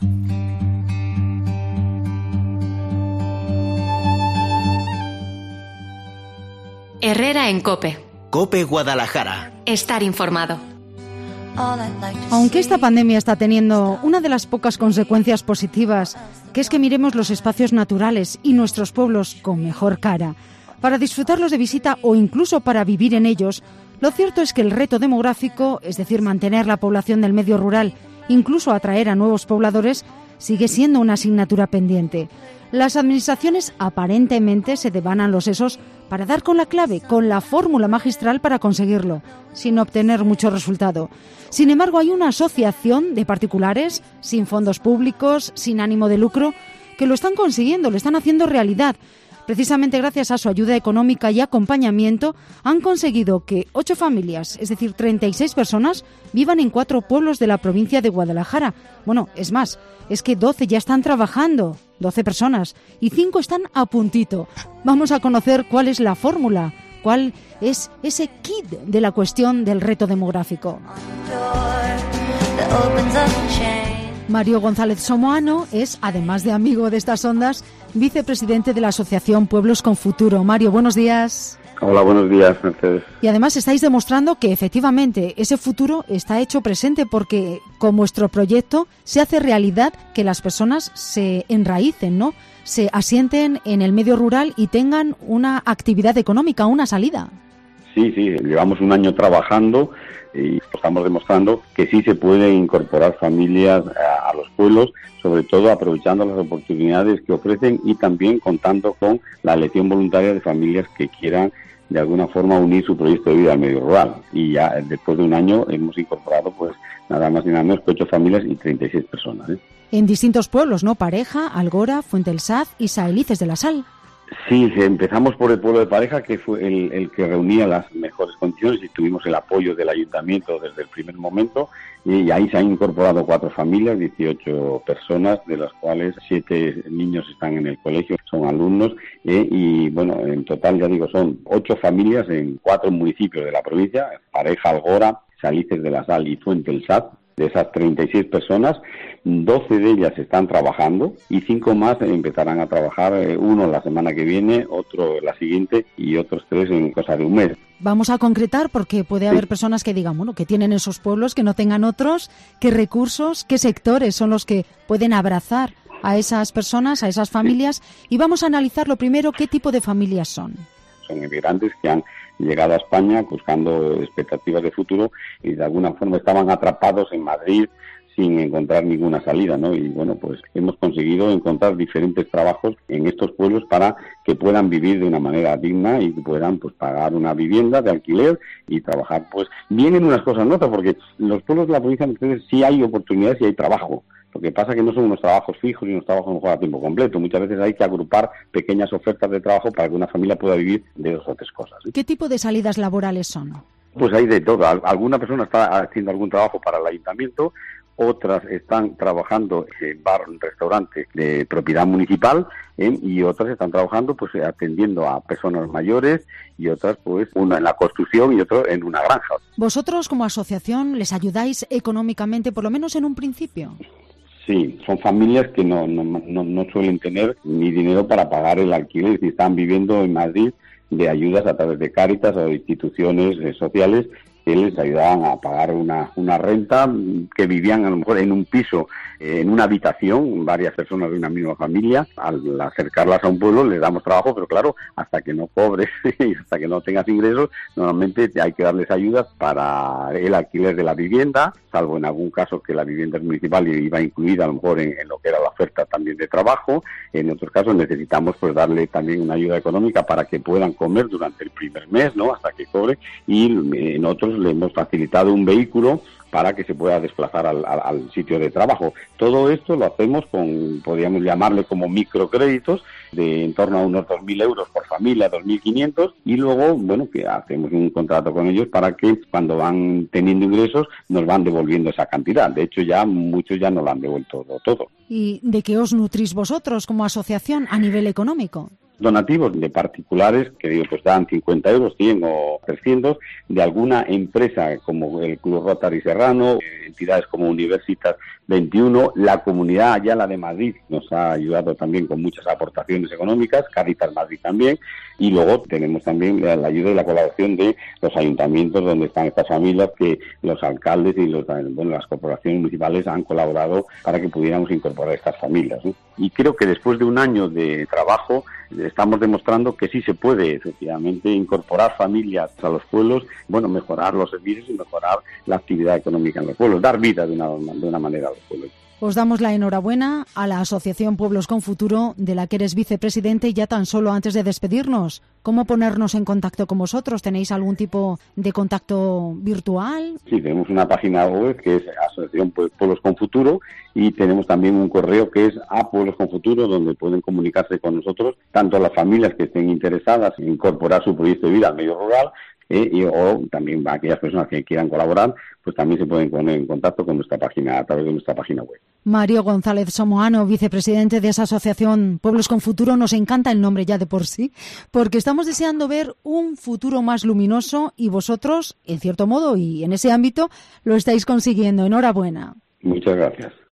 Herrera en COPE. COPE Guadalajara. Estar informado. Aunque esta pandemia está teniendo una de las pocas consecuencias positivas, que es que miremos los espacios naturales y nuestros pueblos con mejor cara, para disfrutarlos de visita o incluso para vivir en ellos, lo cierto es que el reto demográfico, es decir, mantener la población del medio rural, incluso atraer a nuevos pobladores, sigue siendo una asignatura pendiente. Las administraciones aparentemente se devanan los sesos para dar con la clave, con la fórmula magistral para conseguirlo, sin obtener mucho resultado. Sin embargo, hay una asociación de particulares, sin fondos públicos, sin ánimo de lucro, que lo están consiguiendo, lo están haciendo realidad. Precisamente gracias a su ayuda económica y acompañamiento, han conseguido que 8 familias, es decir, 36 personas, vivan en 4 pueblos de la provincia de Guadalajara. Bueno, es más, es que 12 ya están trabajando, 12 personas, y 5 están a puntito. Vamos a conocer cuál es la fórmula, cuál es ese kit de la cuestión del reto demográfico. Mario González Somoano es, además de amigo de estas ondas, vicepresidente de la Asociación Pueblos con Futuro. Mario, buenos días. Hola, buenos días, Mercedes. Y además estáis demostrando que efectivamente ese futuro está hecho presente porque con vuestro proyecto se hace realidad que las personas se enraícen, ¿no? Se asienten en el medio rural y tengan una actividad económica, una salida. Sí, llevamos un año trabajando y estamos demostrando que sí se pueden incorporar familias a los pueblos, sobre todo aprovechando las oportunidades que ofrecen y también contando con la elección voluntaria de familias que quieran de alguna forma unir su proyecto de vida al medio rural. Y ya después de un año hemos incorporado pues nada más y nada menos que 8 familias y 36 personas. En distintos pueblos, ¿no? Pareja, Algora, Fuente del Saz y Saelices de la Sal. Sí, empezamos por el pueblo de Pareja, que fue el que reunía las mejores condiciones y tuvimos el apoyo del ayuntamiento desde el primer momento y ahí se han incorporado 4 familias, 18 personas, de las cuales 7 niños están en el colegio, son alumnos y bueno, en total ya digo son 8 familias en 4 municipios de la provincia, Pareja, Algora, Saelices de la Sal y Fuente del Saz. De esas 36 personas, 12 de ellas están trabajando y 5 más empezarán a trabajar, uno la semana que viene, otro la siguiente y otros 3 en cosa de un mes. Vamos a concretar porque puede haber personas que digan, bueno, que tienen esos pueblos, que no tengan otros, qué recursos, qué sectores son los que pueden abrazar a esas personas, a esas familias y vamos a analizar lo primero, qué tipo de familias son. Son inmigrantes que han llegado a España buscando expectativas de futuro y de alguna forma estaban atrapados en Madrid sin encontrar ninguna salida, ¿no? Y bueno, pues hemos conseguido encontrar diferentes trabajos en estos pueblos para que puedan vivir de una manera digna y que puedan pues pagar una vivienda de alquiler y trabajar. Pues vienen unas cosas en otras, porque en los pueblos de la provincia de Mercedes sí hay oportunidades y hay trabajo. Lo que pasa es que no son unos trabajos fijos y unos trabajos a lo mejor a tiempo completo. Muchas veces hay que agrupar pequeñas ofertas de trabajo para que una familia pueda vivir de 2 o 3 cosas. ¿Qué tipo de salidas laborales son? Pues hay de todo. Alguna persona está haciendo algún trabajo para el ayuntamiento, otras están trabajando en bar, restaurante de propiedad municipal y otras están trabajando pues atendiendo a personas mayores y otras pues una en la construcción y otra en una granja. ¿Vosotros como asociación les ayudáis económicamente, por lo menos en un principio? Sí, son familias que no suelen tener ni dinero para pagar el alquiler, si están viviendo en Madrid de ayudas a través de Cáritas o de instituciones sociales que les ayudaban a pagar una renta, que vivían a lo mejor en un piso, en una habitación, varias personas de una misma familia. Al acercarlas a un pueblo les damos trabajo, pero claro, hasta que no cobres y hasta que no tengas ingresos, normalmente hay que darles ayudas para el alquiler de la vivienda, salvo en algún caso que la vivienda es municipal y iba incluida a lo mejor en lo que era la oferta también de trabajo. En otros casos necesitamos pues darle también una ayuda económica para que puedan comer durante el primer mes, ¿no? Hasta que cobre, y en otros le hemos facilitado un vehículo para que se pueda desplazar al sitio de trabajo. Todo esto lo hacemos con, podríamos llamarle como microcréditos, de en torno a unos 2.000 euros por familia, 2.500, y luego, bueno, que hacemos un contrato con ellos para que cuando van teniendo ingresos nos van devolviendo esa cantidad. De hecho, ya muchos ya nos lo han devuelto todo. ¿Y de qué os nutrís vosotros como asociación a nivel económico? donativos de particulares, que digo, pues dan 50 euros, 100 o 300, de alguna empresa como el Club Rotary Serrano, entidades como Universitas 21, la Comunidad Ayala de Madrid nos ha ayudado también con muchas aportaciones económicas, Cáritas Madrid también, y luego tenemos también la ayuda y la colaboración de los ayuntamientos donde están estas familias, que los alcaldes y las corporaciones municipales han colaborado para que pudiéramos incorporar estas familias, ¿no? Y creo que después de un año de trabajo estamos demostrando que sí se puede efectivamente incorporar familias a los pueblos, mejorar los servicios y mejorar la actividad económica en los pueblos, dar vida de una manera a los pueblos. Os damos la enhorabuena a la Asociación Pueblos con Futuro, de la que eres vicepresidente. Y ya tan solo antes de despedirnos, ¿cómo ponernos en contacto con vosotros? ¿Tenéis algún tipo de contacto virtual? Sí, tenemos una página web que es Asociación Pueblos con Futuro, y tenemos también un correo que es a Pueblos con Futuro, donde pueden comunicarse con nosotros tanto las familias que estén interesadas en incorporar su proyecto de vida al medio rural, o también aquellas personas que quieran colaborar, pues también se pueden poner en contacto con nuestra página, a través de nuestra página web. Mario González Somoano, vicepresidente de esa asociación Pueblos con Futuro. Nos encanta el nombre ya de por sí, porque estamos deseando ver un futuro más luminoso, y vosotros, en cierto modo y en ese ámbito, lo estáis consiguiendo. Enhorabuena. Muchas gracias.